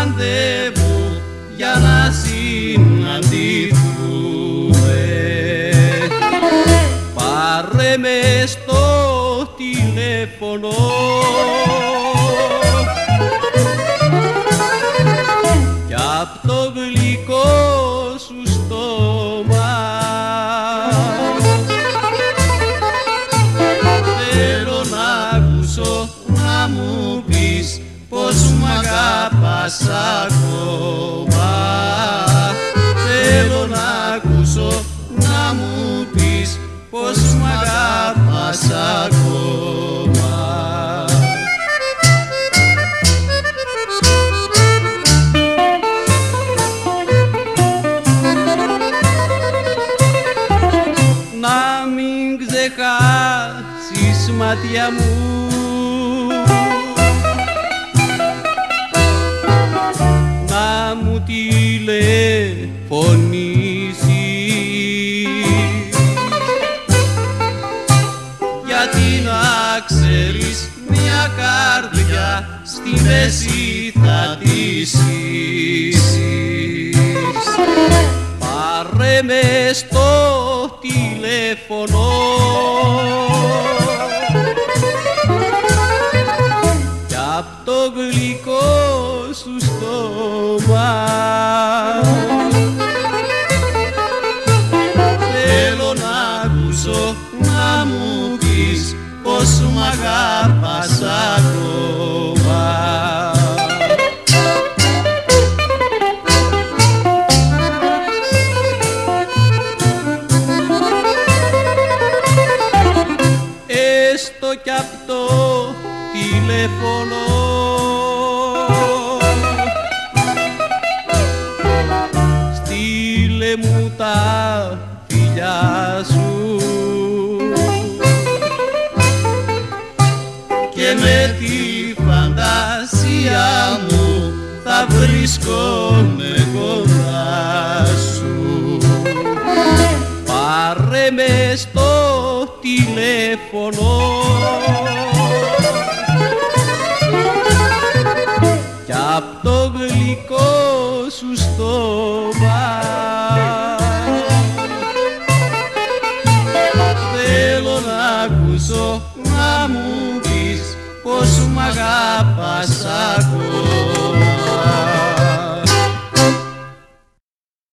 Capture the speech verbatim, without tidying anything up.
ραντεβού για να συναντηθούμε. Πάρε με στο τηλέφωνο κι απ' το γλυκό σου στόμα θέλω να ακούσω να μου πεις πως μ' αγαπάς ακόμα. Θέλω να ακούσω να μου πεις πως μ' αγαπάς ακόμα. Να μην ξεχάσεις μάτια μου να μου τηλεφωνήσεις, γιατί να ξέρεις μια καρδιά στη μέση θα τη σύσεις. Πάρε με στο τηλέφωνο κι απ' το γλυκό σου στόμα θέλω να ακούσω να μου πεις πως μ' αγαπάς ακόμα. Έστω κι απ' το τηλέφωνο στείλε μου τα φιλιά σου και με τη φαντασία μου θα βρίσκομαι κοντά σου. Πάρε με στο τηλέφωνο κι απ' το γλυκό σου στόμα θέλω να ακούσω να μου πεις πως μ' αγαπάς